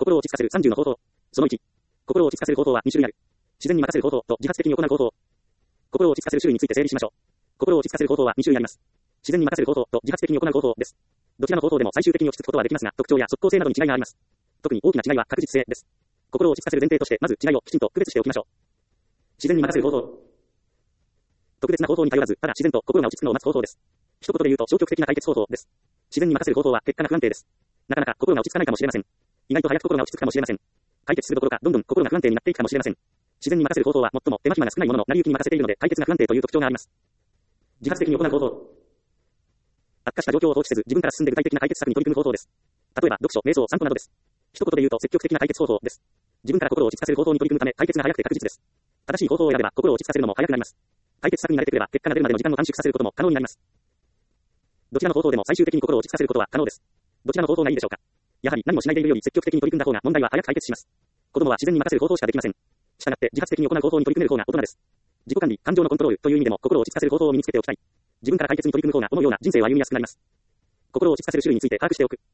心を落ち着かせる30の方法。その1。心を落ち着かせる方法は2種類ある。自然に任せる方法と自発的に行う方法。心を落ち着かせる種類について整理しましょう。心を落ち着かせる方法は2種類あります。自然に任せる方法と自発的に行う方法です。どちらの方法でも最終的に落ち着くことはできますが、特徴や即効性などに違いがあります。特に大きな違いは確実性です。心を落ち着かせる前提として、まず違いをきちんと区別しておきましょう。自然に任せる方法。特別な方法に頼らず、ただ自然と心が落ち着くのを待つ方法です。一言で言うと消極的な解決方法です。自然に任せる方法は結果が不安定です。なかなか心が落ち着かないかもしれません。意外と早く心が落ち着くかもしれません。解決するどころか、どんどん心が不安定になっていくかもしれません。自然に任せる方法は最も手間暇が少ないものの成り行きに任せているので、解決が不安定という特徴があります。自発的に行う方法。悪化した状況を放置せず、自分から進んで具体的な解決策に取り組む方法です。例えば、読書、瞑想、散歩などです。一言で言うと積極的な解決方法です。自分から心を落ち着かせる方法に取り組むため、解決が早くて確実です。正しい方法を選べば、心を落ち着かせるのも早くなります。解決策に慣れてくれば、結果が出るまでの時間を短縮させることも可能になります。どちらの方法でも最終的に心を落ち着かせることは可能です。どちらの方法がいいでしょうか。やはり何もしないでいるより積極的に取り組んだ方が問題は早く解決します。子供は自然に任せる方法しかできません。したがって自発的に行う方法に取り組める方が大人です。自己管理、感情のコントロールという意味でも心を落ち着かせる方法を身につけておきたい。自分から解決に取り組む方がこのような人生を歩みやすくなります。心を落ち着かせる種類について把握しておく。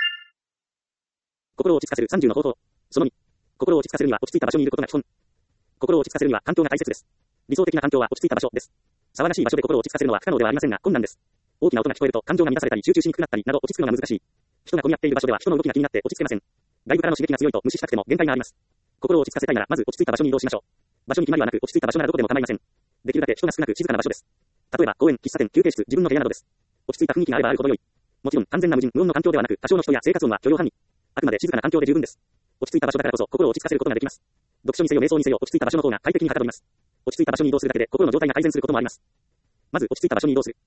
心を落ち着かせる30の方法。その2。心を落ち着かせるには落ち着いた場所にいることが基本。心を落ち着かせるには環境が大切です。理想的な環境は落ち着いた場所です。騒がしい場所で心を落ち着かせるのは不可能ではありませんが困難です。大きな音が聞こえると感情が乱されたり集中しにくくなったりなど落ち着くのが難しい。人が混み合っている場所では人の動きが気になって落ち着けません。外部からの刺激が強いと無視したくても限界があります。心を落ち着かせたいならまず落ち着いた場所に移動しましょう。場所に決まりはなく落ち着いた場所ならどこでも構いません。できるだけ人が少なく静かな場所です。例えば公園、喫茶店、休憩室、自分の部屋などです。落ち着いた雰囲気があればあるほど良い。もちろん完全な無音の環境ではなく多少の人や生活音は許容範囲。あくまで静かな環境で十分です。落ち着いた場所だからこそ心を落ち着かせることができます。読書にせよ瞑想にせよ落ち着いた場所の方が快適にはかどります。落ち着いた場所に移動するだけで心の状態が改善することもあります。まず落ち着いた場所に移動する。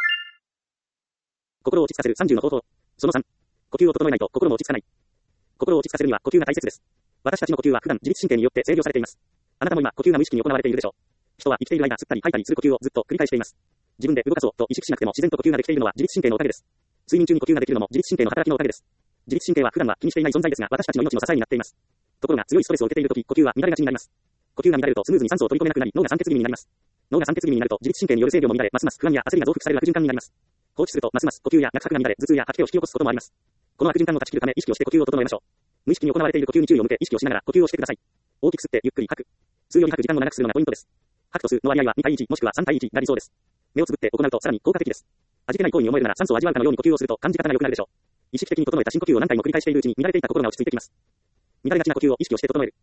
心を落ち着かせる30の方法。その3。呼吸を整えないと心も落ち着かない。心を落ち着かせるには呼吸が大切です。私たちの呼吸は普段自律神経によって制御されています。あなたも今呼吸が無意識に行われているでしょう。人は生きている間吸ったり吐いたりする呼吸をずっと繰り返しています。自分で動かそうと意識しなくても自然と呼吸ができているのは自律神経のおかげです。睡眠中に呼吸ができるのも自律神経の働きのおかげです。自律神経は普段は気にしていない存在ですが私たちの命の支えになっています。ところが強いストレスを受けているとき呼吸は乱れがちになります。呼吸が乱れるとスムーズに酸素を取り込めなくなり脳が酸欠気味になります。脳が酸欠気味になると自律神経による制御も乱れますます不安や焦りが増幅される悪循環になります。放置するとますます呼吸や脈拍が乱れ頭痛や吐き気を引き起こすこともあります。この悪循環を断ち切るため意識をして呼吸を整えましょう。無意識に行われている呼吸に注意を向け意識をしながら呼吸をしてください。大きく吸ってゆっくり吐く。吸うより吐く時間を長くするのがポイントです。吐くと吸うの割合は2対1もしくは3対1が理想です。目をつぶって行うとさらに効果的です。味気ない行為に思えるなら酸素を味わうかのように呼吸をすると感じ方が良くなるでしょう。意識的に整えた深呼吸を何回も繰り返しているうちに乱れていた心が落ち着いてきます。乱れがちな呼吸を意識をして整える。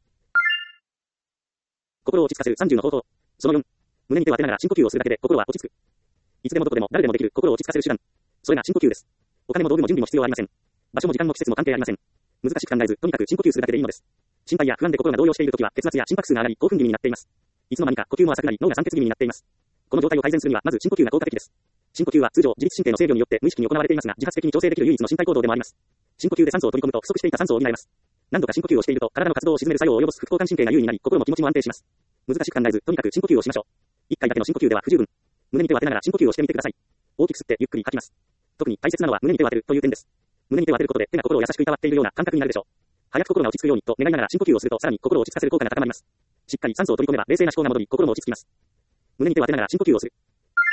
心を落ち着かせる30の方法。その4。胸に手を当てながら深呼吸をするだけで心は落ち着く。いつでもどこでも誰でもできる心を落ち着かせる手段。それが深呼吸です。お金も道具も準備も必要ありません。場所も時間も季節も関係ありません。難しく考えず、とにかく深呼吸するだけでいいのです。心配や不安で心が動揺しているときは血圧や心拍数が上がり興奮気味になっています。いつの間にか呼吸も浅くなり脳が酸欠気味になっています。この状態を改善するにはまず深呼吸が効果的です。深呼吸は通常自律神経の制御によって無意識に行われていますが自発的に調整できる唯一の身体行動でもあります。深呼吸で酸素を取り込むと不足していた酸素を補えます。何度か深呼吸をしていると体の活動を鎮める作用を及ぼす副交感神経が優位になり心も気持ちも安定します。難しく考えずとにかく深呼吸をしましょう。1回だけの深呼吸では不十分。胸に手を当てながら深呼吸をしてみてください。大きく吸ってゆっくり吐きます。特に大切なのは胸に手を当てるという点です。胸に手を当てることで手が心を優しくいたわっているような感覚になるでしょう。早く心が落ち着くようにと願いながら深呼吸をするとさらに心を落ち着かせる効果が高まります。しっかり酸素を取り込めば冷静な思考が戻り心も落ち着きます。胸に手を当てながら深呼吸をする。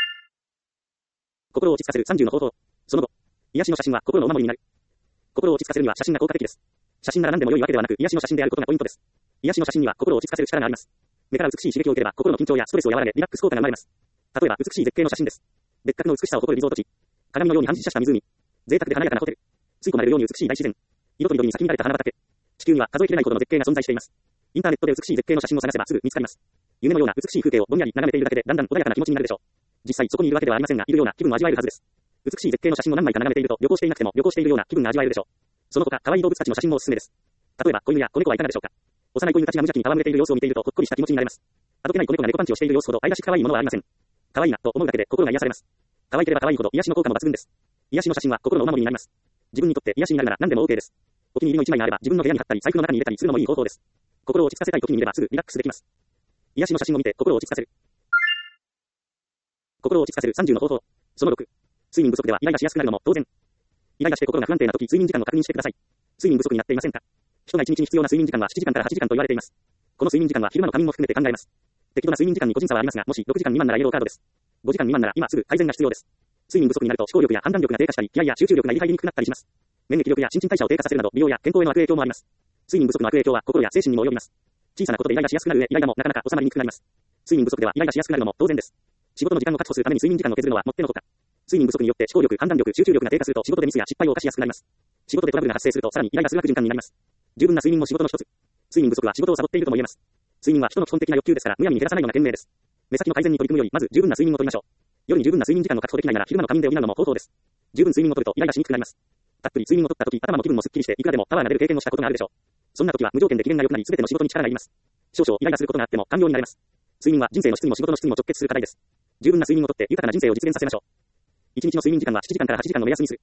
心を落ち着かせる30の方法。その後、癒しの写真は心のお守りになる。心を落ち着かせるには写真が効果的です。写真なら何でも良いわけではなく癒しの写真であることがポイントです。癒しの写真には心を落ち着かせる力があります。目から美しい刺激を受ければ心の緊張やストレスを和らげリラックス効果が生まれます。例えば美しい絶景の写真です。別格の美しさを誇るリゾート地。鏡のように反射した湖。贅沢で華やかなホテル。吸い込まれるように美しい大自然。色と緑に咲き乱れた花畑。地球には数えきれないほどの絶景が存在しています。インターネットで美しい絶景の写真を探せばすぐ見つかります。夢のような美しい風景をぼんやり眺めているだけでだんだん穏やかな気持ちになるでしょう。実際そこにいるわけではありませんが、いるような気分を味わえるはずです。美しい絶景の写真を何枚か眺めていると旅行していなくても旅行しているような気分が味わえるでしょう。その他可愛い動物たちの写真もおすすめです。例えば子犬や子猫はいかがでしょうか。幼い子犬たちが無邪気に戯れている様子を見ているとほっこりした気持ちになれます。あどけない子猫が猫パンチをしている様子ほど愛らしく可愛いものはありません。可愛いなと思うだけで心が癒されます。可愛ければ可愛いほど癒しの効果も抜群です。癒しの写真は心のお守りになります。自分にとって癒しになるなら何でも OK です。お気に入りの一枚があれば自分の部屋に貼ったり財布の中に入れたりするのもいい方法です。心を落ち着かせたい時に見ればすぐリラックスできます。癒しの写真を見て心を落ち着かせる。心を落ち着かせる30の方法。その6。睡眠不足ではイライラしやすくなるのも当然。イライラして心が不安定な時睡眠時間を確認してください。睡眠不足になっていませんか。人が1日に必要な睡眠時間は7時間から8時間と言われています。この睡眠時間は昼間の仮眠も含めて考えます。適度な睡眠時間に個人差はありますが、もし6時間未満ならイエローカードです。5時間未満なら今すぐ改善が必要です。睡眠不足になると思考力や判断力が低下したり、気合や集中力が入りにくくなったりします。免疫力や新陳代謝を低下させるなど美容や健康への悪影響もあります。 睡眠不足の悪影響は心や精神にも及びます。小さなことでイライラしやすくなる上、イライラもなかなか収まりにくくなります。睡眠不足ではイライラしやすくなるのも当然です。仕事の時間を確保するために睡眠時間を削るのはもってのほか。睡眠不足によって思考力、判断力、集中力が低下すると仕事でミスや失敗を犯しやすくなります。仕事でトラブルが発生するとさらにイライラする悪循環になります。十分な睡眠も仕事の一つ。睡眠不足は仕事をサボっているとも言えます。睡眠は人の基本的な欲求ですからむやみに減らさないのが賢明です。目先の改善に取り組むよりまず十分な睡眠を取りましょう。夜に十分な睡眠時間を確保できないなら昼間の仮眠で補うのも方法です。十分睡眠を取るとイライラしにくくなります。たっぷり睡眠を取った時、頭も気分もすっきりしていくらでもパワーが出る経験をしたことがあるでしょう。そんな時は無条件で機嫌が良くなり全ての仕事に力が入ります。少々イライラすることがあっても寛容になれます。睡眠は人生の質にも仕事の質にも直結する課題です。十分な睡眠をとって豊かな人生を実現させましょう。一日の睡眠時間は7時間から8時間の目安にする。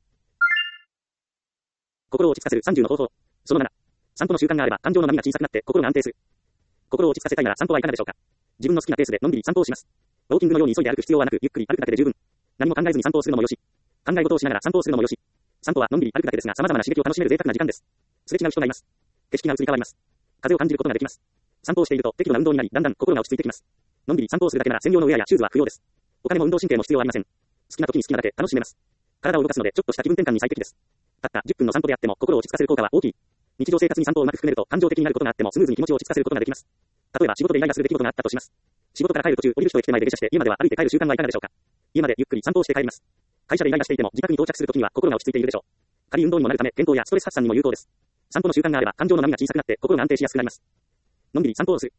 心を落ち着かせる30の方法。その7。散歩の習慣があれば感情の波が小さくなって心が安定する。心を落ち着かせたいなら散歩はいかがでしょうか。自分の好きなペースでのんびり散歩をします。ウォーキングのように急いで歩く必要はなく、ゆっくり歩くだけで十分。何も考えずに散歩をするのもよし。考え事をしながら散歩をするのもよし。散歩はのんびり歩くだけですが様々な刺激を楽しめる贅沢な時間です。すれ違う人がいます。景色が移り変わります。風を感じることができます。散歩をしていると適度な運動になり、だんだん心が落ち着いてきます。のんびり散歩をするだけなら専用のウェアやシューズは不要です。お金も運動神経も必要ありません。好きな時に好きなだけ楽しめます。体を動かすのでちょっとした気分転換に最適です。たった10分の散歩であっても心を落ち着かせる効果は大きい。日常生活に散歩をうまく含めると感情的になることがあってもスムーズに気持ちを落ち着かせることができます。例えば仕事でイライラする出来事があったとします。仕事から帰る途中降りる人へ来て前で下車して家までは歩いて帰る習慣はいかがでしょうか。家までゆっくり散歩をして帰ります。会社でイライラしていても自宅に到着するときには心が落ち着いているでしょう。軽い運動にもなるため健康やストレス発散にも有効です。散歩の習慣があれば感情の波が小さくなって心が安定しやすくなります。のんびり散歩をする。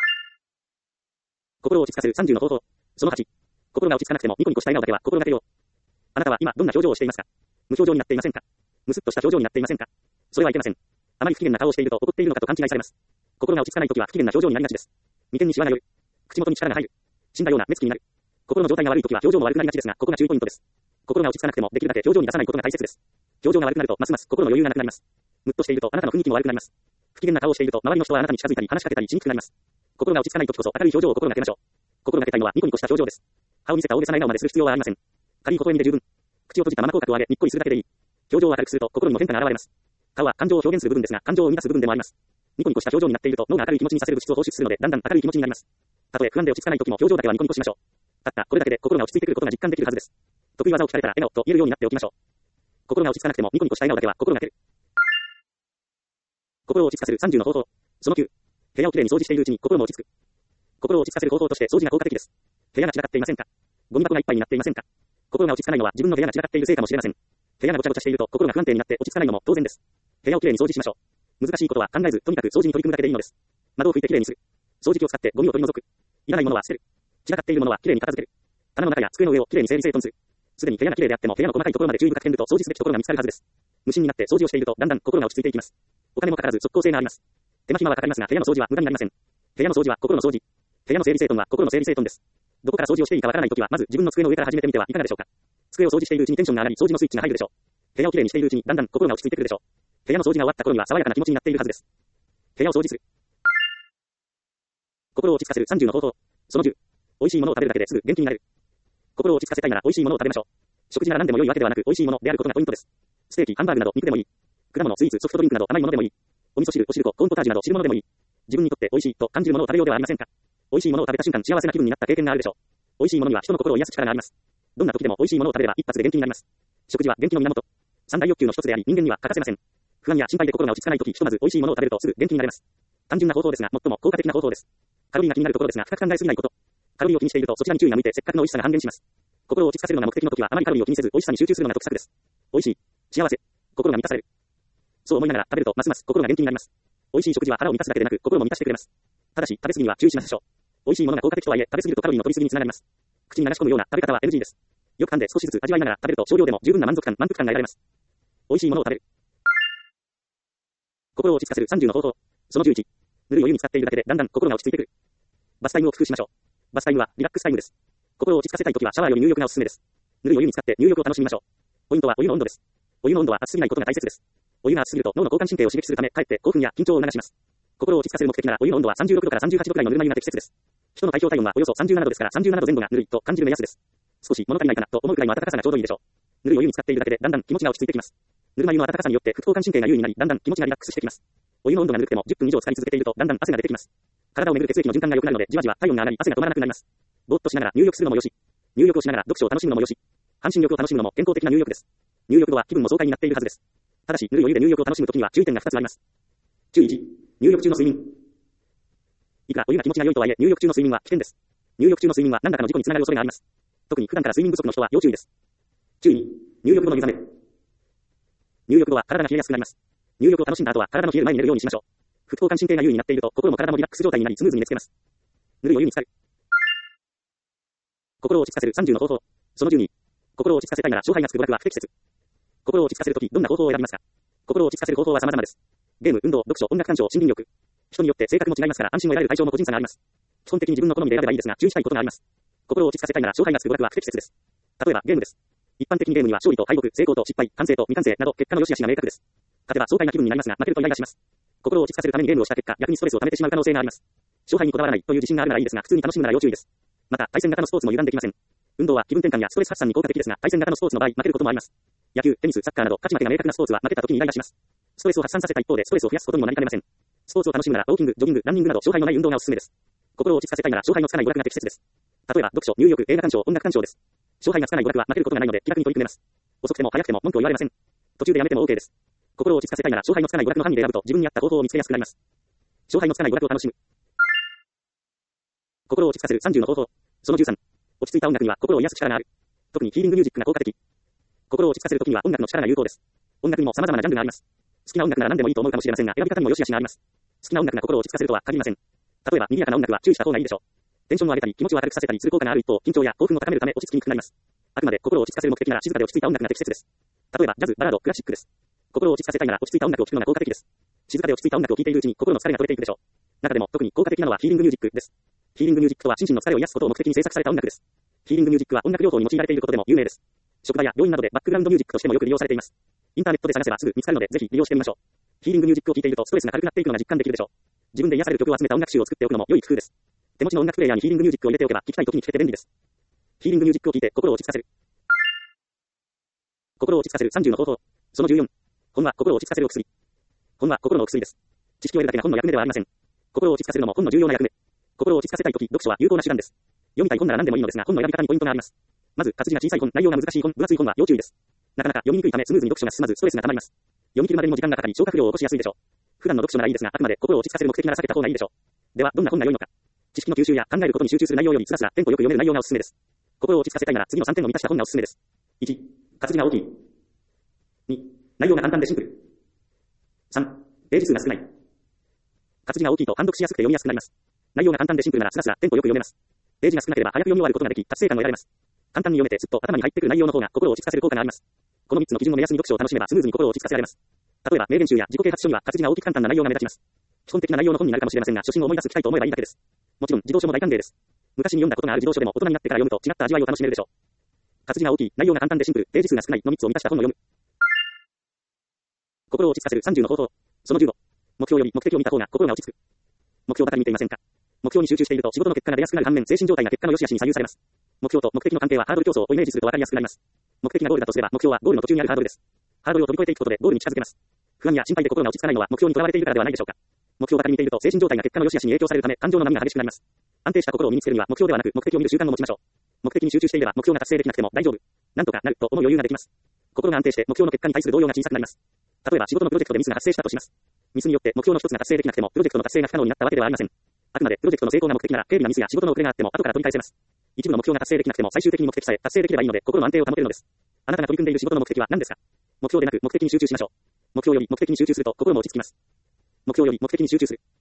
心を落ち着かせる30の方法。その8。心が落ち着かなくてもニコニコした笑顔だけは心がけよう。あなたは今どんな表情をしていますか。無表情になっていませんか。むすっとした表情になっていませんか。それはいけません。あまり不機嫌な顔をしていると怒っているのかと勘違いされます。心が落ち着かないときは不機嫌な表情になりがちです。眉間にシワが寄る。口元に力が入る。死んだような目つきになる。心の状態が悪いときは表情も悪くなりがちですが、ここが注意ポイントです。心が落ち着かなくてもできるだけ表情に出さないことが大切です。表情が悪くなるとますます心の余裕がなくなります。ムッとしているとあなたの雰囲気も悪くなります。不機嫌な顔をしていると周りの人はあなたに近づいたり話しかけたりしにくくなります。心が落ち着かないときこそ明るい表情を心がけましょう。心がけたいのはニコニコした表情です。歯を見せた大げさな笑顔までする必要はありません。軽い微笑みで十分。口を閉じたまま口角を上げにっこりするだけでいい。表情を明るくすると心にも変化が現れます。顔は感情を表現する部分ですが感情を生み出す部分でもあります。ニコニコした表情になっていると脳が明るい気持ちにさせる物質を放出するのでだんだん明るい気持ちになります。たとえ不安で落ち着かない時も表情だけはニコニコしましょう。たったこれだけで心が落ち着いてくることが実感できるはずです。得意技を聞かれたら笑顔と言えるようになっておきましょう。心が落ち着かなくてもニコニコした笑顔だけは心がける。心を落ち着かせる30の方法。その9。部屋をきれいに掃除しているうちに心も落ち着く。心を落ち着かせる方法として掃除が効果的です。部屋が散らかっていませんか。ゴミ箱がいっぱいになっていませんか。心が落ち着かないのは自分の部屋が散らかっているせいかもしれません。部屋がごちゃごちゃしていると心が不安定になって落ち着かないのも当然です。部屋をきれいに掃除しましょう。難しいことは考えずとにかく掃除に取り組むだけでいいのです。窓を拭いてきれいにする。掃除機を使ってゴミを取り除く。いらないものは捨てる。散らかっているものはきれいに片付ける。棚の中や机の上をきれいに整理整頓する。すでに部屋がきれいであっても部屋の細かいところまで注意深く見ると掃除すべきところが見つかるはずです。無心になって掃除をしているとだんだん心が落ち着いていきます。お金もかからず即効性があります。手間暇はかかりますが部屋の掃除は無駄になりません。部屋の掃除は心の掃除。部屋の整理整頓は心の整理整頓です。どこから掃除をしていいかわからないときはまず自分の机の上から始めてみてはいかがでしょうか。机を掃除しているうちにテンションが上がり掃除のスイッチが入るでしょう。部屋をきれいにしているうちにだんだん心が落ち着いてくるでしょう。部屋の掃除が終わった頃には爽やかな気持ちになっているはずです。部屋を掃除する。心を落ち着かせる30の方法。その10。美味しいものを食べるだけですぐ元気になる。心を落ち着かせたいなら美味しいものを食べましょう。食事なら何でも良いわけではなく美味しいものであることがポイントです。ステーキ、ハンバーグなど肉でもいい。果物、スイーツ、ソフトドリンクなど甘いものでもいい。お味噌汁、お汁粉、コーンポタージュなど汁物でもいい。自分にとって美味しいと感じるものを食べようではありませんか。美味しいものを食べた瞬間幸せな気分になった経験があるでしょう。美味しいものには人の心を癒す力があります。どんな時でも美味しいものを食べれば一発で元気になります。食事は元気の源。三大欲求の一つであり人間には欠かせません。不安や心配で心が落ち着かないときひとまず美味しいものを食べるとすぐ元気になれます。単純な方法ですが最も効果的な方法です。カロリーが気になるところですが深く考えすぎないこと。カロリーを気にしているとそちらに注意が向いてせっかくの美味しさが半減します。心を落ち着かせるのが目的の時はあまりカロリーを気にせず美味しさに集中するのが得策です。美味しい、幸せ、心が満たされる。そう思いながら食べるとますます心が元気になります。美味しい食事は腹を満たすだけでなく心も満たしてくれます。ただし食べ過ぎには注意しましょう。美味しいものが効果的とはいえ食べ過ぎるとカロリーの取り過ぎにつながります。口に流し込むような食べ方は NG です。よく噛んで少しずつ味わいながら食べると少量でも十分な満足感が得られます。美味しいものを食べる。心を落ち着かせる30の方法。その11。ぬるいお湯に浸っているだけでだんだん心が落ち着いてくる。バスタイムを工夫しましょう。バスタイムはリラックスタイムです。心を落ち着かせたいときはシャワーより入浴がおすすめです。ぬるいお湯に浸って入浴を楽しみましょう。ポイントはお湯の温度です。お湯の温度は熱すぎないことが大切です。お湯が熱すぎると脳の交感神経を刺激するためかえって興奮や緊張を促します。心を落ち着かせる目的ならお湯の温度は36度から38度くらいのぬるま湯が適切です。人の体表体温はおよそ37度ですから37度前後がぬるいと感じる目安です。少し物足りないかなと思うくらいの暖かさがちょうどいいでしょう。ぬるいお湯に浸っているだけでだんだん気持ちが落ち着いてきます。ぬるま湯の暖かさによって副交感神経が優位になりだんだん気持ちがリラックスしてきます。お湯の温度がぬるくても10分以上浸かり続けているとだんだん汗が出てきます。体を巡る血液の循環が良くなるのでじわじわ体温が上がり汗が止まらなくなります。ぼーっとしながら入浴するのもよし、入浴をしながら読書を楽しむのもよし、半身浴を楽しむのも健康的な入浴です。入浴後は気分も爽快になっているはずです。ただしぬるいお湯で入浴を楽しむときには注意点が2つあります。 注意1、入浴中の睡眠。いくらお湯が気持ちが良いとはいえ、入浴中の睡眠は危険です。入浴中の睡眠は何らかの事故につながる恐れがあります。特に普段から睡眠不足の人は要注意です。注意2、入浴後の湯冷め。入浴後は体が冷えやすくなります。入浴を楽しんだ後は体の冷える前に寝るようにしましょう。副交感神経が優位になっていると心も体もリラックス状態になりスムーズに寝つけます。ぬるいお湯に浸かる。心を落ち着かせる30の方法。その12。心を落ち着かせたいなら勝敗がつく娯楽は不適切。心を落ち着かせるときどんな方法を選びますか？心を落ち着かせる方法は様々です。ゲーム、運動、読書、音楽鑑賞、森林浴。人によって性格も違いますから安心を得られる対象も個人差があります。基本的に自分の好みで選べばいいですが注意したいことがあります。心を落ち着かせたいなら勝敗がつく娯楽は不適切です。例えばゲームです。一般的にゲームには勝利と敗北、成功と失敗、完成と未完成など結果の良し悪しが明確です。勝てば爽快な気分になりますが負けるとイライラします。心を落ち着かせるためにゲームをした結果逆にストレスを溜めてしまう可能性があります。勝敗にこだわらないという自信があるならいいですが普通に楽しむなら要注意です。また対戦型のスポーツも油断できません。運動は気分転換やストレス発散に効果的ですが対戦型のスポーツの場合負けることもあります。野球、テニス、サッカーなど勝ち負けが明確なスポーツは負けた時にイライラします。ストレスを発散させた一方でストレスを増やすことにもなりかねません。スポーツを楽しむならウォーキング、ジョギング、ランニングなど勝敗のない運動がおすすめです。心を落ち着かせたいなら勝敗のつかない娯楽が適切です。例えば読書、入浴、映画鑑賞、音楽鑑賞です。勝敗がつかない娯楽は負けることがないので気楽に取り組めます。遅くても早くても文句を言われません。途中でやめても OK です。心を落ち着かせたいなら勝敗のつかない娯楽の範囲で選ぶと自分に合った方法を見つけやすくなります。勝敗のつかない娯楽を楽しむ。心を落ち着かせる30の方法。その13。落ち着いた音楽には心を癒す力がある。特にヒーリングミュージックが効果的。心を落ち着かせるときには音楽の力が有効です。音楽にも様々なジャンルがあります。好きな音楽なら何でもいいと思うかもしれませんが選び方にも良し悪しがあります。好きな音楽が心を落ち着かせるとは限りません。例えば賑やかな音楽は注意した方がいいでしょう。テンションを上げたり気持ちを明るくさせたりする効果がある一方緊張や興奮を高めるため落ち着きにくくなります。あくまで心を落ち着かせる目的なら静かで落ち着いた音楽が適切です。例えばジャズ、バラード、クラシックです。心を落ち着かせたいなら落ち着いた音楽を聴くのが効果的です。静かで落ち着いた音楽を聴いているうちに心の疲れが取れていくでしょう。中でも特に効果的なのはヒーリングミュージックです。ヒーリングミュージックとは心身の疲れを癒すことを目的に制作された音楽です。ヒーリングミュージックは音楽療法に用いられていることでも有名です。職場や病院などでバックグラウンドミュージックとしてもよく利用されています。インターネットで探せばすぐ見つかるのでぜひ利用してみましょう。ヒーリングミュージックを聴いているとストレスが軽くなっていくのが実感できるでしょう。自分で癒される曲を集めた音楽集を作っておくのも良い工夫です。手持ちの音楽プレイヤーにヒーリングミュージックを入れておけば聴きたい時に聴けて便利です。ヒーリングミュージックを聴いて心を落ち着かせる。心を落ち着かせる30の方法。その14。本は心を落ち着かせるお薬。本は心のお薬です。知識を得るだけが本の役目ではありません。心を落ち着かせるのも本の重要な役目。心を落ち着かせたい時、読書は有効な手段です。読みたい本なら何でもいいのですが本の選び方にポイントがあります。まず活字が小さい本、内容が難しい本、分厚い本は要注意です。なかなか読みにくいためスムーズに読書が進まずストレスが溜まります。読み切るまでにも時間がかかり消化不良を起こしやすいでしょう。普段の読書ならいいですがあくまで心を落ち着かせる目的なら避けた方がいいでしょう。ではどんな本が良いのか。知識の吸収や考えることに集中する内容よりつらつらテンポよく読める内容がおすすめです。心を落ち着かせたいなら次の3点を満たした本がおすすめです。1、活字が大きい。2、内容が簡単でシンプル。3、ページ数が少ない。活字が大きいと判読しやすくて読みやすくなります。内容が簡単でシンプルならスラスラテンポよく読めます。ページが少なければ早く読み終わることができ達成感も得られます。簡単に読めてすっと頭に入ってくる内容の方が心を落ち着かせる効果があります。この3つの基準を目安に読書を楽しめばスムーズに心を落ち着かせられます。例えば名言集や自己啓発書には活字が大きく簡単な内容が目立ちます。基本的な内容の本になるかもしれませんが初心を思い出す機会と思えばいいだけです。もちろん児童書も大歓迎です。昔に読んだことがある児童書でも大人になってから読むと違った味わいを楽しめるでしょう。活字が大きい、内容が簡単でシンプル、ページ数が少ないの3つを満たした本を読む。心を落ち着かせる30の方法。その15。目標より目的を見た方が心が落ち着く。目標ばかり見ていませんか。目標に集中していると仕事の結果が出やすくなる反面精神状態が結果の良し悪しに左右されます。目標と目的の関係はハードル競争をイメージすると分かりやすくなります。目的がゴールだとすれば目標はゴールの途中にあるハードルです。ハードルを飛び越えていくことでゴールに近づけます。不安や心配で心が落ち着かないのは目標にとらわれているからではないでしょうか。目標ばかり見ていると精神状態が結果の良し悪しに影響されるため感情の波が激しくなります。安定した心を身につけるには目標ではなく目的を見る習慣を持ちましょう。目的に集中していれば目標が達成できなくても大丈夫。なんとかなると思う余裕ができます。心が安定して目標の結果に対する動揺が小さくなります。例えば仕事のプロジェクトでミスが発生したとします。ミスによって目標の一つが達成できなくてもプロジェクトの達成が不可能になったわけではありません。あくまでプロジェクトの成功が目的なら軽微なミスや仕事の遅れがあっても後から取り返せます。一部の目標が達成できなくても最終的に目的さえ達成できればいいので心の安定を保てるのです。あなたが取り組んでいる仕事の目的は何ですか。目標でなく目的に集中しましょう。目標より目的に集中すると心も落ち着きます。目標より目的に集中する。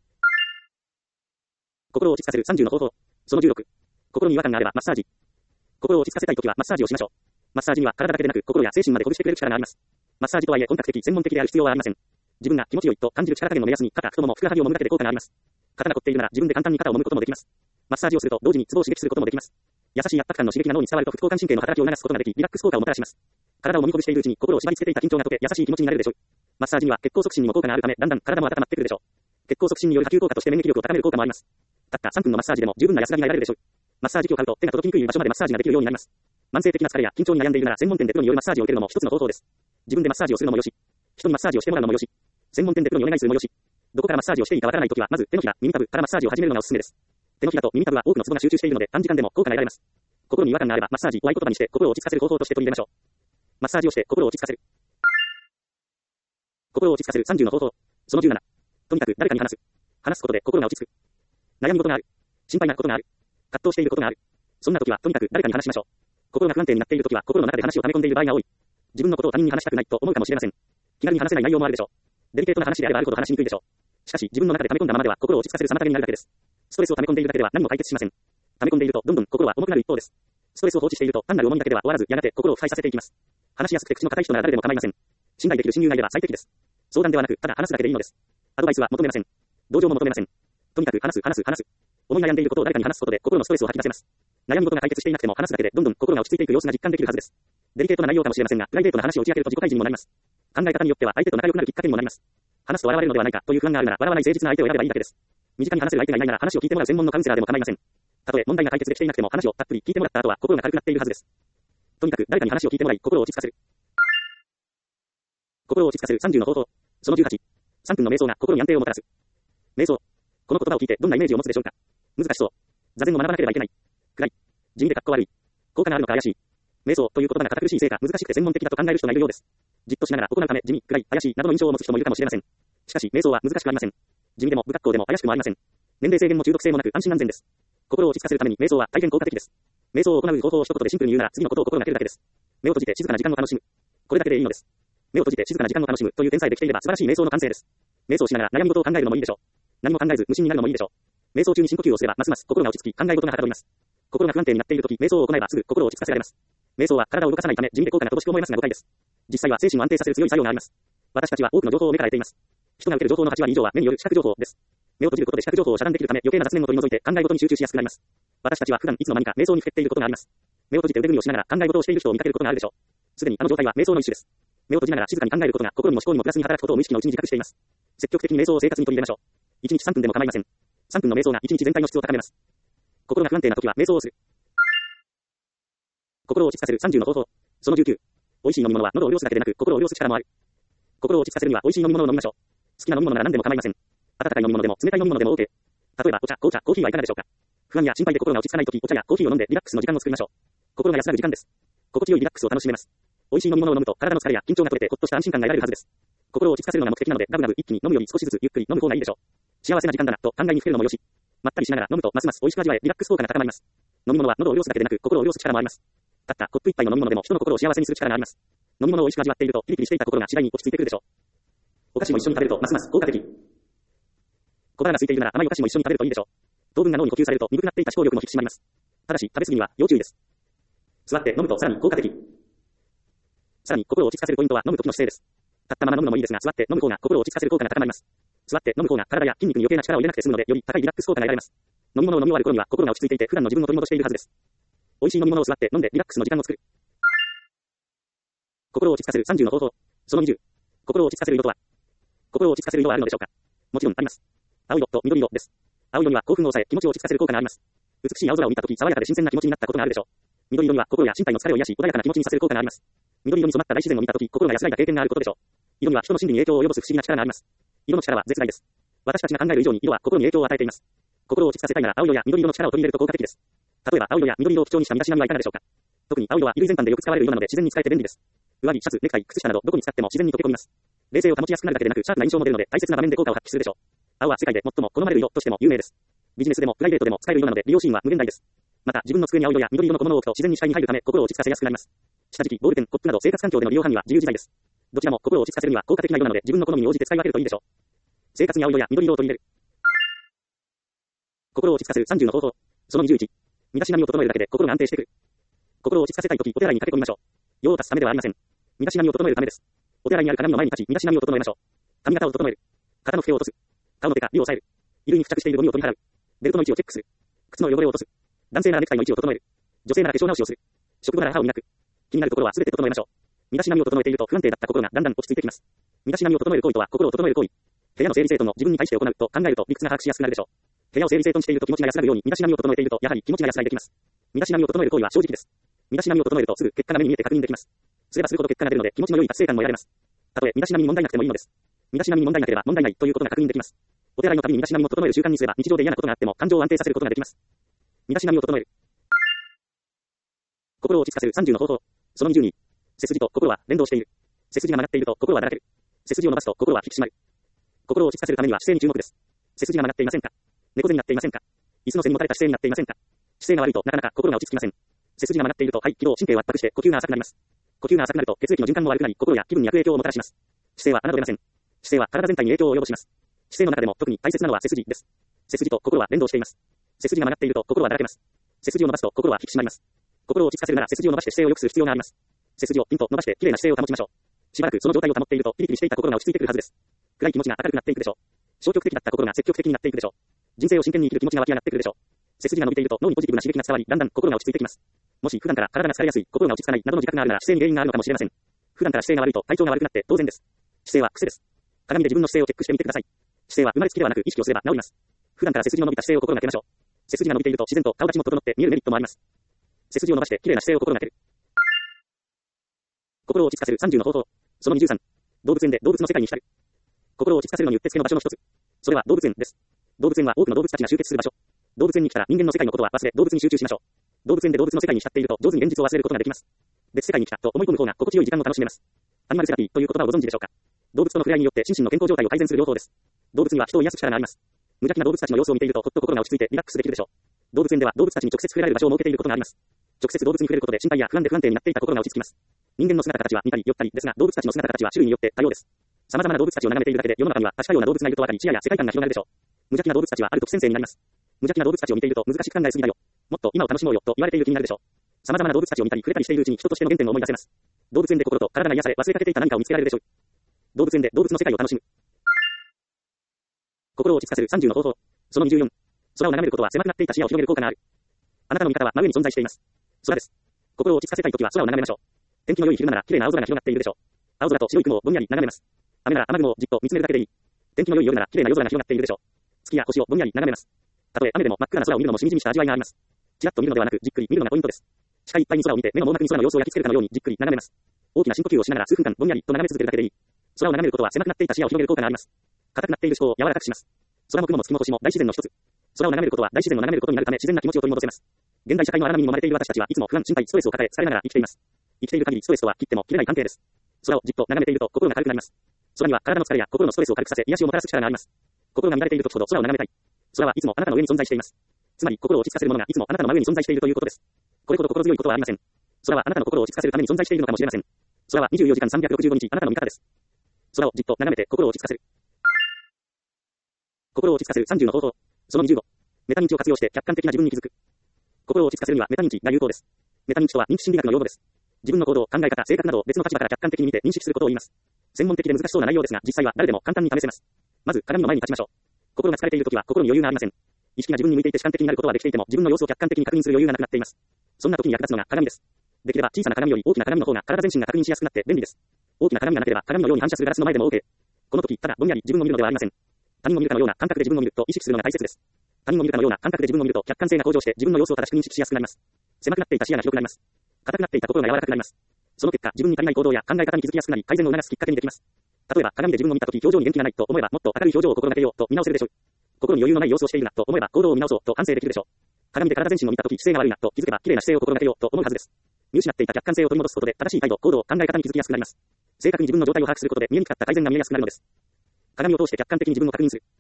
心を落ち着かせる30の方法。その16。心に違和感があればマッサージ。心を落ち着かせたいときはマッサージをしましょう。マッサージには体だけでなく心や精神までほぐしてくれる力があります。マッサージとはいえ本格的専門的である必要はありません。自分が気持ちよいと感じる力加減の目安に肩、太もも、ふくらはぎを揉むだけで効果があります。肩が凝っているなら自分で簡単に肩を揉むこともできます。マッサージをすると同時にツボを刺激することもできます。優しい圧迫感の刺激が脳に伝わると副交感神経の働きを促すことができリラックス効果をもたらします。体を揉みほぐしているうちに心を縛り付けていた緊張が解け優しい気持ちになれるでしょう。マッサージには血行促進にも効果があるためだんだん体も温まってくるでしょう。血行促進による波及効果として免疫力を高める効果もあります。たった3分のマッサージでも十分な安らぎが得られるでしょう。マッサージ機を買うと手が届きにくい場所までマッサージができるようになります。慢性的な疲れや緊張に悩んでいるなら専門店でプロによるマッサージを受けるのも一つの方法です。自分でマッサージをするのもよし、人にマッサージをしてもらうのもよし、専門店でプロにお願いするのもよし、どこからマッサージをしていいかわからないときはまず手のひら、耳たぶからマッサージを始めるのがおすすめです。手のひらと耳たぶは多くのツボが集中しているので短時間でも効果が得られます。心に違和感があればマッサージを合言葉にして心を落ち着かせる方法として取り入れましょう。マッサージをして心を落ち着かせる。心を落ち着かせる30の方法。その17。 とにかく誰かに話す。話すことで心が落ち着く。悩み事がある。心配なことがある。葛藤していることがある。そんな時はとにかく誰かに話しましょう。心が不安定になっている時は心の中で話を溜め込んでいる場合が多い。自分のことを他人に話したくないと思うかもしれません。気軽に話せない内容もあるでしょう。デリケートな話であればあるほど話しにくいでしょう。しかし自分の中で溜め込んだままでは心を落ち着かせる妨げになるだけです。ストレスを溜め込んでいるだけでは何も解決しません。溜め込んでいるとどんどん心は重くなる一方です。ストレスを放置していると単なる重みだけでは終わらずやがて心を腐敗させていきます。話しやすくて口の硬い人なら誰でも構いません。信頼できる親友がいれば最適です。相談ではなくただ話すだけでいいのです。アドバイスは求めません。同情も求めません。とにかく話す。思い悩んでいることを誰かに話すことで心のストレスを吐き出せます。悩み事が解決していなくても話すだけでどんどん心が落ち着いていく様子が実感できるはずです。デリケートな内容かもしれませんが、プライベートな話を打ち明けると自己開示にもなります。考え方によっては相手と仲良くなるきっかけにもなります。話すと笑われるのではないかという不安があるなら笑わない誠実な相手を選べばいいだけです。身近に話せる相手がいないなら話を聞いてもらう専門のカウンセラーでも構いません。たとえ問題が解決できていなくても話をたっぷり聞いてもらった後は心が軽くなっているはずです。とにかく誰かに話を聞いてもらい心を落ち着かせる。心を落ち着かせる30の方法。その18。3分の瞑想が心に安定をもたらす。瞑想。この言葉を聞いてどんなイメージを持つでしょうか。難しそう。座禅を学ばなければいけない。暗い。地味でかっこ悪い。効果があるのか怪しい。瞑想という言葉が堅苦しいせいか難しくて専門的だと考える人がいるようです。じっとしながら行うため地味、暗い、怪しいなどの印象を持つ人もいるかもしれません。しかし瞑想は難しくありません。地味でも不格好でも怪しくもありません。年齢制限も中毒性もなく安心安全です。心を落ち着かせるために瞑想は大変効果的です。瞑想を行う方法を一言でシンプルに言うなら次のことを心がけるだけです。目を閉じて静かな時間を楽しむ。これだけでいいのです。目を閉じて静かな時間を楽しむという点さえできていれば素晴らしい瞑想の完成です。瞑想しながら悩み事を考えるのもいいでしょう。何も考えず無心になるのもいいでしょう。瞑想中に深呼吸をすればますます心が落ち着き考え事がはかどります。心が不安定になっているとき瞑想を行えばすぐ心を落ち着かせられます。瞑想は体を動かさないため地味で効果が乏しく思えますが誤解です。実際は精神を安定させる強い作用があります。私たちは多くの情報を目から得ています。人が受ける情報の8割以上は目による視覚情報です。目を閉じることで視覚情報を遮断できるため余計な雑念を取り除いて考え事に集中しやすくなります。私たちは普段いつの間にか瞑想にふけっていることがあります。目を閉じて腕組みをしながら考え事をしている人を見かけることがあるでしょう。すでにあの状態は瞑想の一種です。目を閉じながら静かに考えることが心にも思考にもプラスに働くことを無意識のうちに自覚しています。積極的に瞑想を生活に取り入れましょう。1日3分でも構いません。3分の瞑想が1日全体の質を高めます。心が不安定な時は瞑想をする。心を落ち着かせる30の方法。その19。美味しい飲み物は喉を潤すだけでなく心を潤す力もある。心を落ち着かせるには美味しい飲み物を飲みましょう。好きな飲み物なら何でも構いません。温かい飲み物でも冷たい飲み物でも OK。例えばお茶、紅茶、コーヒーはいかがでしょうか。不安や心配で心が落ち着かないとき、お茶やコーヒーを飲んでリラックスの時間を作りましょう。心が安らぐ時間です。心地よいリラックスを楽しめます。美味しい飲み物を飲むと体の疲れや緊張が取れてほっとした安心感が得られるはずです。心を落ち着かせるのが目的なのでガブガブ一気に飲むより少しずつゆっくり飲む方がいいでしょう。幸せな時間だなと考えにふけるのもよし。まったりしながら飲むとますます美味しく味わえリラックス効果が高まります。飲み物は喉を潤すだけでなく心を潤す力もあります。たったコップ一杯の飲み物でも人の心を幸せにする力があります。飲み物を美味しく味わっているとピリピリしていた心が次第に落ち着いてくるでしょう。お菓子も一緒に食べるとますます効果的。小腹が空いているなら甘いお菓子も一緒に食べるといいでしょう。糖分が脳に呼吸されると鈍くなっていた思考力も引き締まります。ただし食べ過ぎには要注意です。座って飲むとさらに効果的。さらに心を落ち着かせるポイントは飲む時の姿勢です。立ったまま飲むのもいいですが座って飲む方が心を落ち着かせる効果が高まります。座って飲む方が体や筋肉に余計な力を入れなくて済むのでより高いリラックス効果が得られます。飲み物を飲み終わる頃には心が落ち着いていて普段の自分を取り戻しているはずです。美味しい飲み物を座って飲んでリラックスの時間を作る。心を落ち着かせる30の方法。その20。心を落ち着かせる色とは。心を落ち着かせる色はあるのでしょうか。もちろんあります。青色と緑色です。青色には興奮を抑え気持ちを落ち着かせる効果があります。美しい青空を見たとき爽やかで新鮮な気持ちになったことがあるでしょう。緑色には心や身体の疲れを癒し穏やかな気持ちにさせる効果があります。緑色に染まった大自然を見たとき心が安らいだ経験があることでしょう。色には人の心理に影響を及ぼす不思議な力があります。色の力は絶大です。私たちが考える以上に色は心に影響を与えています。心を落ち着かせたいなら青色や緑色の力を取り入れると効果的です。例えば青色や緑色を基調にした身だしなみはいかがでしょうか。特に青色は衣類全般でよく使われる色なので自然に使えて便利です。上着、シャツ、ネクタイ、靴下などどこに使っても自然に溶け込みます。冷静を保ちやすくなるだけでなくシャープな印象も出るので大切な場面で効果を発揮するでしょう。青は世界で最も好まれる色としても有名です。ビジネスでもプライベートでも使える色なので利用シーンは無限大です。また自分の机に青色や緑色の小物を置くと自然に視界に入るため心を落ち着かせやすくなります。下敷き、ボールペン、コップなど生活環境での利用範囲は自由自在です。どちらも心を落ち着かせるには効果的な色なので自分の好みに応じて使い分けるといいでしょう。生活に青色や緑色を取り入れる。心を落ち着かせる30の方法。その21。身だしなみを整えるだけで心が安定してくる。心を落ち着かせたいときお手洗いに駆け込みましょう。用を足すためではありません。身だしなみを整えるためです。お手洗いにある鏡の前に立ち身だしなみを整えましょう。髪型を整える。肩の毛を落とす。顔の手か尾を押さえる。衣類に付着しているゴミを取り払う。ベルトの位置をチェックする。靴の汚れを落とす。男性ならネクタイの位置を整える。女性なら化粧直しをする。職場なら歯を磨く。気になるところはすべて整えましょう。身だしなみを整えていると不安定だった心がだんだん落ち着いてきます。身だしなみを整える行為とは心を整える行為。部屋の整理整頓の自分に対して行うと考えると理屈が把握しやすくなるでしょう。部屋を整理整頓していると気持ちが安らぐように身だしなみを整えているとやはり気持ちが安らいできます。身だしなみを整える行為は正直です。身だしなみを整えるとすぐ結果が目に見えて確認できます。すればするほど結果が出るので気持ちの良い達成感も得られます。たとえ身だしなみに問題なくてもいいのです。身だしなみに問題なければ問題ないということが確認できます。お手洗いのたびに身だしなみを整える習慣にすれば日常で嫌なことがあっても感情を安定させることができます。身だしなみを整える。心を落ち着かせる30の方法。その22。背筋と心は連動している。背筋が曲がっていると心はだらける。背筋を伸ばすと心は引き締まる。 心を落ち着かせるためには姿勢に注目です。背筋が曲がっていませんか？猫背になっていませんか？椅子の背に持たれた姿勢になっていませんか？姿勢が悪いとなかなか心が落ち着きません。背筋が曲がっていると肺、気道、神経を圧迫して呼吸が浅くなります。呼吸が浅くなると血液の循環も悪くなり、心や気分に悪影響をもたらします。姿勢は侮れません。姿勢は体全体に影響を及ぼします。姿勢の中でも特に大切なのは背筋です。背筋と心は連動しています。背筋が曲がっていると心はだらけます。背筋を伸ばすと心は引き締まります。心を落ち着かせるなら背筋を伸ばして姿勢を良くする必要があります。背筋をピンと伸ばして綺麗な姿勢を保ちましょう。しばらくその状態を保っているとピリピリしていた心が落ち着いてくるはずです。暗い気持ちが明るくなっていくでしょう。消極的だった心が積極的になっていくでしょう。人生を真剣に生きる気持ちが湧き上がってくるでしょう。背筋が伸びていると脳にポジティブな刺激が伝わり、だんだん心が落ち着いてきます。もし普段から体が疲れやすい、心が落ち着かないなどの自覚があるなら姿勢に原因があるのかもしれません。普段から姿勢が悪いと体調が悪くなって当然です。姿勢は癖です。鏡で自分の姿勢をチェックしてみてください。姿勢は生まれつきではなく意識をすれば治ります。普段から背筋の伸びた姿勢を心がけましょう。背筋が伸びていると自然と顔立ちも整って見えるメリットもあります。背筋を伸ばして綺麗な姿勢を心がける。心を落ち着かせる30の方法。その23。動物園で動物の世界に浸る。心を落ち着かせるのにうってつけの場所の一つ。それは動物園です。動物園は多くの動物たちが集結する場所。動物園に来たら人間の世界のことは忘れ動物に集中しましょう。動物園で動物の世界に浸っていると上手に現実を忘れることができます。別世界に来たと思い込む方が心地よい時間を楽しめます。アニマルセラピーという言葉をご存知でしょうか。動物との触れ合いによって心身の健康状態を改善する療法です。動物には人を癒す力があります。無邪気な動物たちの様子を見ているとほっと心が落ち着いてリラックスできるでしょう。動物園では動物たちに直接触れられる場所を設けていることがあります。直接動物に触れることで心配や不安で不安定になっていた心が落ち着きます。人間の姿形は似たり寄ったりですが、動物たちの姿形は種類によって多様です。様々な動物たちを眺めているだけで世の中には多種多様な動物がいると分かり、視野や世界観が広がるでしょう。無邪気な動物たちはある時先生になります。無邪気な動物たちを見ていると難しく考えすぎだよ。もっと今を楽しもうよと言われている気になるでしょう。様々な動物たちを見たり触れたりしているうちに人としての原点を思い出せます。動物園で心と体が癒され忘れかけていた何かを見つけられるでしょう。動物園で動物の世界を楽しむ。心を落ち着かせる30の方法。その24。空を眺めることは狭くなっていた視野を広げる効果がある。あなたの味方は真上に存在しています。空です。心を落ち着かせたいときは空を眺めましょう。天気の良い昼なら綺麗な青空が広がっているでしょう。青空と白い雲をぼんやり眺めます。雨なら雨雲をじっと見つめるだけでいい。天気の良い夜なら綺麗な夜空が広がっているでしょう。月や星をぼんやり眺めます。たとえ雨でも真っ暗な空を見るのもしみじみした味わいがあります。ちらっと見るのではなくじっくり見るのがポイントです。視界いっぱいに空を見て目の網膜に空の様子を焼き付けるかのようにじっくり眺めます。大きな深呼吸をしながら数分間ぼんやりと眺め続けるだけでいい。空を眺めることは狭くなっていた視野を広げる効果があります。硬くなっている思考を柔らかくします。空も雲も月も星も大自然の一つ。空を眺めることは大自然を眺めることになるため自然な気持ちを取り戻せます。現代社会の荒波に揉まれている私たちはいつも不安、心配、ストレスを抱えされながら生きています。生きている限りストレスとは切っても切れない関係です。空をじっと眺めていると心が軽くなります。空には体の疲れや心のストレスを軽くさせ癒しをもたらす力があります。心が乱れている時ほど空を眺めたい。空はいつもあなたの上に存在しています。つまり心を落ち着かせるものがいつもあなたの真上に存在しているということです。これほど心強いことはありません。空はあなたの心を落ち着かせるために存在しているのかもしれません。空は24時間365日あなたの味方です。空をじっと眺めて心を落ち着かせる。心を落ち着かせる30の方法。その25。メタ認知を活用して客観的な自分に気づく。心を落ち着かせるにはメタ認知が有効です。メタ認知とは認知心理学の用語です。自分の行動、考え方、性格などを別の立場から客観的に見て認識することを言います。専門的で難しそうな内容ですが、実際は誰でも簡単に試せます。まず鏡の前に立ちましょう。心が疲れているときは心に余裕がありません。意識が自分に向いていて主観的になることはできていても自分の様子を客観的に確認する余裕がなくなっています。そんな時に役立つのが鏡です。できれば小さな鏡より大きな鏡の方が体全身が確認しやすくなって便利です。大きな鏡がなければ鏡のように反射するガラスの前でも OK。この時ただぼんやり自分を見るのではありません。他人を見るかのような感覚で自分を見ると意識するのが大切です。他人を見るかのような感覚で自分を見ると客観性が向上して自分の様子を正しく認識しやすくなります。狭くなっていた視野が広くなります。硬くなっていた心が柔らかくなります。その結果、自分に足りない行動や考え方に気づきやすくなり、改善を促すきっかけにできます。例えば、鏡で自分を見たとき、表情に元気がないと思えば、もっと明るい表情を心がけようと見直せるでしょう。心に余裕のない様子をしているなと思えば、行動を見直そうと反省できるでしょう。鏡で体全身を見たとき、姿勢が悪いなと気づけば、綺麗な姿勢を心がけようと思うはずです。見失っていた客観性を取り戻すことで、正しい態度、行動、考え方に気づきやすくなります。正確に自分の状態を把握することで、見えにくかった改善が見えやすくなるのです。鏡を通して客観的に自分を確認する。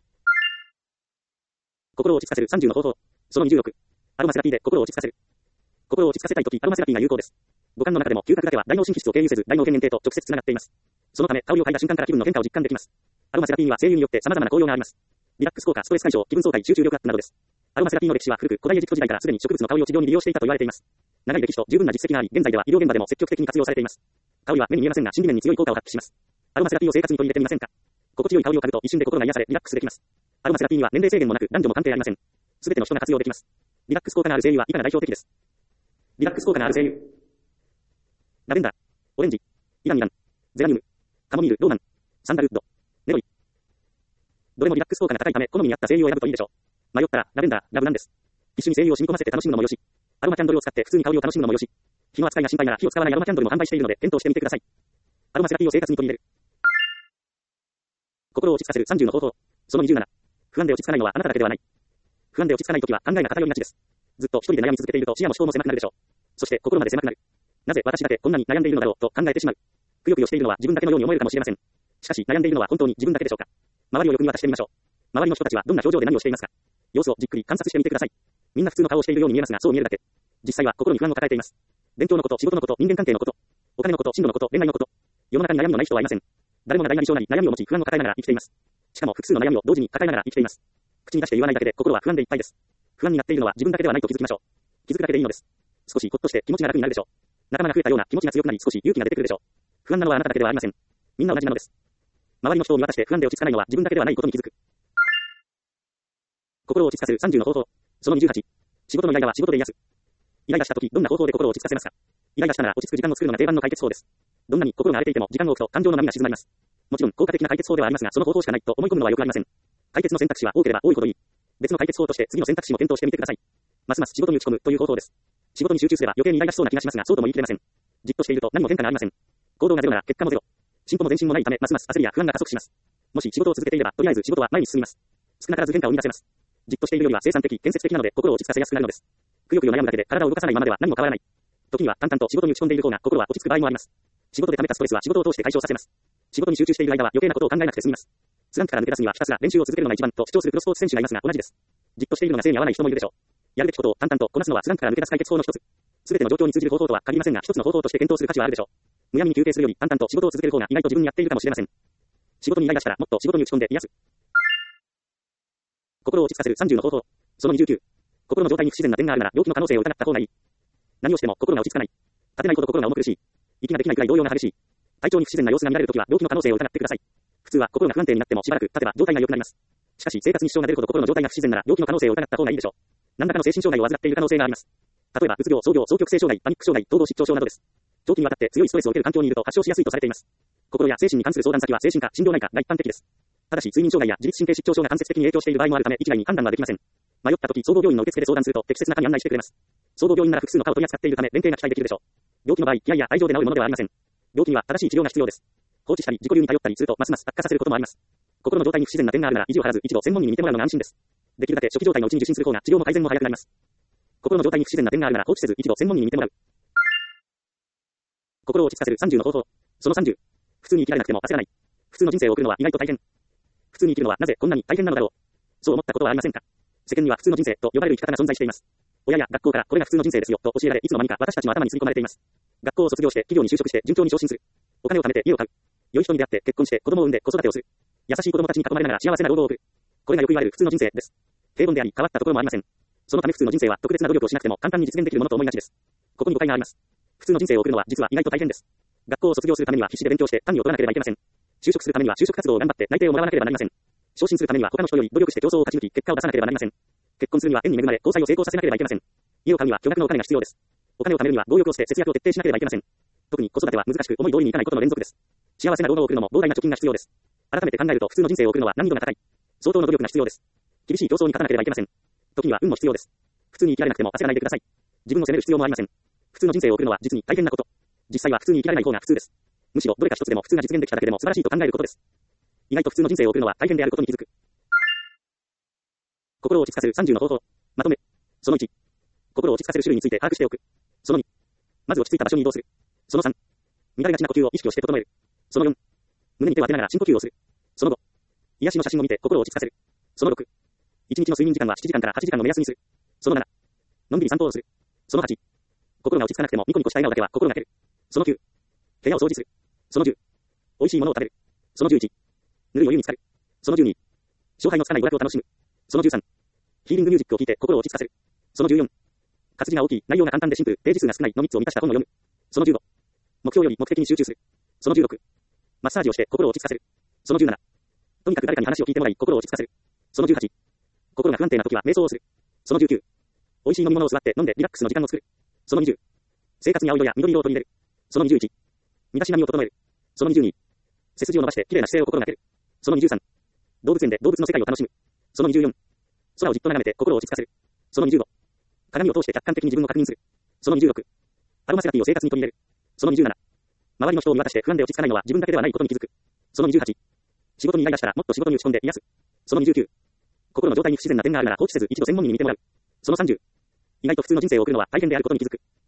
心を落ち着かせる30の方法。その26。アロマセラピーで心を落ち着かせる。心を落ち着かせたいとき、アロマセラピーが有効です。五感の中でも嗅覚だけは大脳神経質を経由せず大脳天然系と直接つながっています。そのため香りを嗅いだ瞬間から気分の変化を実感できます。アロマセラピーには精油によって様々な効用があります。リラックス効果、ストレス解消、気分爽快、集中力アップなどです。アロマセラピーの歴史は古く、古代エジプト時代からすでに植物の香りを治療に利用していたと言われています。長い歴史と十分な実績があり、現在では医療現場でも積極的に活用されています。香りは目に見えませんが心理面に強い効果を発揮します。アロマセラピーを生活に取り入れてみませんか？心地よい香りを嗅ぐと一瞬で心が癒されリラックスできます。アロマセラピーには年齢制限もなく男女も関係ありません。すべての人が活用できます。リラックス効果がある精油は以下が代表的です。リラックス効果がある精油。ラベンダー、オレンジ、イランイラン、ゼラニウム、カモミール、ローマン、サンダルウッド、ネロリ。どれもリラックス効果が高いため好みに合った精油を選ぶといいでしょう。迷ったらラベンダー、ラブなんです。一緒に精油を染み込ませて楽しむのもよし。アロマキャンドルを使って普通に香りを楽しむのもよし。火の扱いが心配なら火を使わないアロマキャンドルも販売しているので検討してみてください。アロマセラピーを生活に取り入れる。心を落ち着かせる30の方法。その27。不安で落ち着かないのはあなただけではない。不安で落ち着かないときは考えが偏りがちです。ずっと一人で悩み続けていると視野も思考も狭くなるでしょう。そして心まで狭くなる。なぜ私だけこんなに悩んでいるのだろうと考えてしまう。くよくよしているのは自分だけのように思えるかもしれません。しかし悩んでいるのは本当に自分だけでしょうか。 周りをよく見渡してみましょう。周りの人たちはどんな表情で何をしていますか。様子をじっくり観察してみてください。みんな普通の顔をしているように見えますが、そう見えるだけ。実際は心に不安を抱えています。勉強のこと、仕事のこと、人間関係のこと、お金のこと、進路のこと、恋愛のこと。世の中に悩みのない人はいません。誰もが大なり小なり悩みを持ち不安を抱えながら生きています。しかも複数の悩みを同時に抱えながら生きています。口に出して言わないだけで心は不安でいっぱいです。不安になっているのは自分だけではないと気づきましょう。気づくだけでいいのです。少しほっとして気持ちが楽になるでしょう。仲間が増えたような気持ちが強くなり少し勇気が出てくるでしょう。不安なのはあなただけではありません。みんな同じなのです。周りの人を見渡して不安で落ち着かないのは自分だけではないことに気づく。心を落ち着かせる30の方法。その28。仕事のイライラは仕事で癒す。イライラした時どんな方法で心を落ち着かせますか。イライラしたなら落ち着く時間を作るのが定番の解決法です。どんなに心が荒れていても時間を置くと感情の波が静まります。もちろん効果的な解決法ではありますが、その方法しかないと思い込むのはよくありません。解決の選択肢は多ければ多いほどいい。別の解決法として次の選択肢も検討してみてください。ますます仕事に打ち込むという方法です。仕事に集中すれば余計にイライラしそうな気がしますが、そうとも言い切れません。じっとしていると何も変化がありません。行動がゼロなら結果もゼロ。進歩も前進もないため、ますます焦りや不安が加速します。もし仕事を続けていれば、とりあえず仕事は前に進みます。少なからず変化を生み出せます。じっとしているよりは生産的、建設的なので心を落ち着かせやすくなるのです。くよくよ悩むだけで体を動かさないままでは何も変わらない。時には淡々と仕事に打ち込んでいる方が心は落ち着く場合もあります。仕事で溜めたストレスは仕事を通して解消させます。仕事に集中している間は余計なことを考えなくて済みます。スランプから抜け出すにはひたすら練習を続けるのが一番と主張するプロスポーツ選手がいますが同じです。じっとしているのが性に合わない人もいるでしょう。やるべきことを淡々とこなすのはスランプから抜け出す解決法の一つ。すべての状況に通じる方法とは限りませんが、一つの方法として検討する価値はあるでしょう。むやみに休憩するより淡々と仕事を続ける方が意外と自分にやっているかもしれません。仕事にイライラしたらもっと仕事に打ち込んで癒す。心を落ち着かせる30の方法。その29。心の状態に不自然な点があるなら病気の可能性を疑った方がいい。何をしても心が落ち着かない。立てないほど心が重苦しい。息ができないくらい動揺が激しい。体調に不自然な様子が見られるときは病気の可能性を疑ってください。普通は心が不安定になってもしばらく経てば状態が良くなります。しかし生活に支障が出るほど心の状態が不自然なら病気の可能性を疑った方がいいでしょう。何らかの精神障害を患っている可能性があります。例えばうつ病、創病、双極性障害、パニック障害、統合失調症などです。長期にわたって強いストレスを受ける環境にいると発症しやすいとされています。心や精神に関する相談先は精神科、心療内科が一般的です。ただし睡眠障害や自律神経失調症が間接的に影響している場合もあるため一概に判断はできません。迷った時総合病院の受付で相談すると適切な科に案内してくれます。総合病院なら複数の科を取り扱っているため連携が期待できるでしょう。病気の場合、気合や愛情で治るものではありません。病気には正しい治療が必要です。放置したり自己流に頼ったりするとますます悪化させることもあります。心の状態に不自然な点があるなら意地を張らず一度専門医に見てもらうのが安心です。できるだけ初期状態のうちに受診する方が治療も改善も早くなります。心の状態に不自然な点があるなら放置せず一度専門医に見てもらう。心を落ち着かせる30の方法。その30。普通に生きられなくても焦らない。普通の人生を送るのは意外と大変。普通に生きるのはなぜこんなに大変なのだろう。そう思ったことはありませんか。世間には普通の人生と呼ばれる生き方が存在しています。親や学校からこれが普通の人生ですよと教えられいつの間にか私たちの頭に刷り込まれています。学校を卒業して企業に就職して順調に昇進する。お金を貯めて家を買う。良い人に出会って結婚して子供を産んで子育てをする。優しい子供たちに囲まれながら幸せな老後を送る。これがよく言われる普通の人生です。平凡であり変わったところもありません。そのため普通の人生は特別な努力をしなくても簡単に実現できるものと思いがちです。ここに誤解があります。普通の人生を送るのは実は意外と大変です。学校を卒業するためには必死で勉強して単位を取らなければいけません。就職するためには就職活動を頑張って内定をもらわなければなりません。昇進するためには他の人より努力して競争を勝ち抜き結果を出さなければなりません。結婚するには縁に恵まれ交際を成功させなければいけません。家を買うには巨額のお金が必要です。お金を貯めるには強欲をして節約を徹底しなければいけません。特に子育ては難しく思い通りにいかないことの連続です。幸せな老後を送るのも膨大な貯金が必要です。改めて考えると普通の人生を送るのは難易度が高い。相当の努力が必要です。厳しい競争に勝たなければいけません。時には運も必要です。普通に生きられなくても焦らないでください。自分を責める必要もありません。普通の人生を送るのは実に大変なこと。実際は普通に生きられない方が普通です。むしろどれか一つでも普通が実現できただけでも素晴らしいと考えることです。意外と普通の人生を送るのは大変であることに気づく。心を落ち着かせる30の方法。まとめ。その1。心を落ち着かせる種類について把握しておく。その2。まず落ち着いた場所に移動する。その3。乱れがちな呼吸を意識をして整える。その4。胸に手を当てながら深呼吸をする。その5。癒しの写真を見て心を落ち着かせる。その6。1日の睡眠時間は7時間から8時間の目安にする。その7。のんびり散歩をする。その8。心が落ち着かなくてもニコニコした笑顔だけは心がける。その9。部屋を掃除する。その10。美味しいものを食べる。その11。ぬるいお湯に浸かる。その12。勝敗のつかない娯楽を楽しむ。その13。ヒーリングミュージックを聴いて心を落ち着かせる。その14。活字が大きい、内容が簡単でシンプル、ページ数が少ないの3つを満たした本を読む。その15。目標より目的に集中する。その16。マッサージをして心を落ち着かせる。その17。とにかく誰かに話を聞いてもらい心を落ち着かせる。その18。心が不安定な時は瞑想をする。その19。美味しい飲み物を座って飲んでリラックスの時間を作る。その20。生活に青色や緑色を取り入れる。その21。身だしなみを整える。その22。背筋を伸ばして綺麗な姿勢を心がける。その23。動物園で動物の世界を楽しむ。その24。空をじっと眺めて心を落ち着かせる。その25。鏡を通して客観的に自分を確認する。その26。アロマセラピーを生活に取り入れる。その27。周りの人を見渡して不安で落ち着かないのは自分だけではないことに気づく。その28。仕事にイライラしたらもっと仕事に打ち込んで癒す。その29。心の状態に不自然な点があるなら放置せず一度専門医に見てもらう。その30。意外と普通の人生を送るのは大変であることに気づく。